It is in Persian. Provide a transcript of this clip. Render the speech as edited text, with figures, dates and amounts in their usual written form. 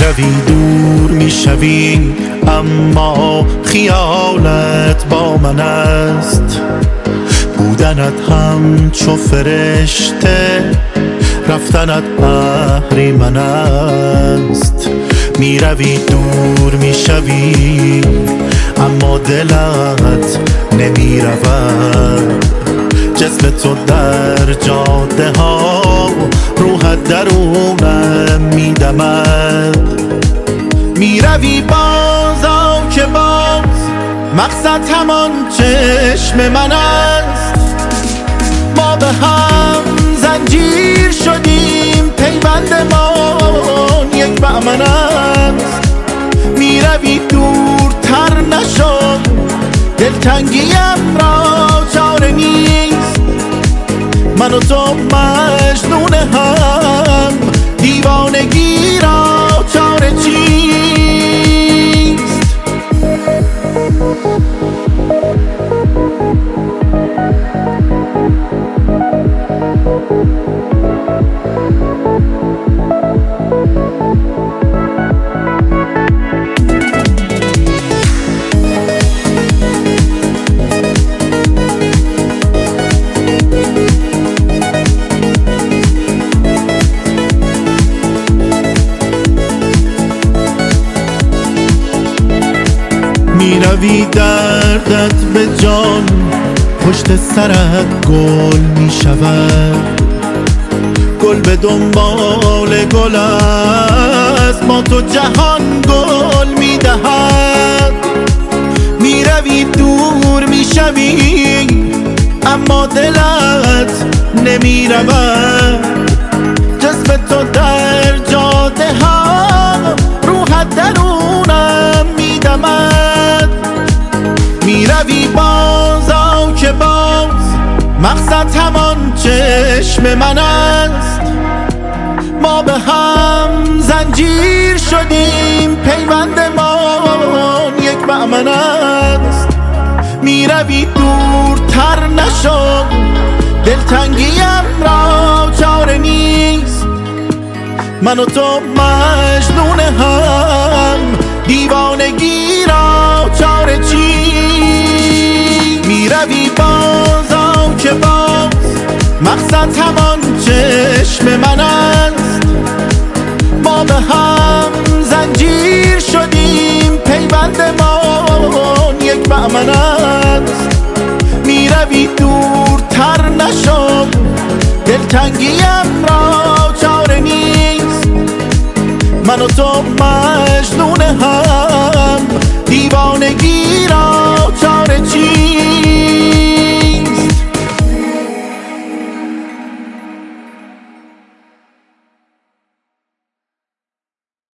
میروی دور میشوی، اما خیالت با من است. بودنت همچو فرشته، رفتنت اهریمن است. میروی دور میشوی، اما دلت نمیرود. جسم تو در جاده ها، روحت درونم میدمد. میروی باز که باز، مقصد همان چشم من است. ما به هم زنجیر شدیم، پیوند ما یک بهمن است. میروی دورتر نشو، دلتنگیم را چاره نیست. من و تو مجنون هم، دیوانگی را چاره چیست؟ میروی دردت به جان، پشت سرت گل میشود. گل به دنبال گل است، ما تو جهان گل میدهد. میروی دور میشوی، اما دلت نمیرود. جسم تو در جاده ها، روحت درونم میدمد. میروی باز که باز، مقصد همان چشم من است. ما به هم زنجیر شدیم، پیوند ما یک بهمن است. میروی دورتر نشو، دلتنگیم را چاره نیست. من و تو مجنون هم، دیوانگی را چاره چیست؟ میروی باز که باز، مقصد همان چشم من است. ما به هم زنجیر شدیم، پیوند ما یک بهمن است. میروی دورتر نشو، دلتنگیم را چاره نیست. من و تو مجنون هم، دیوانگی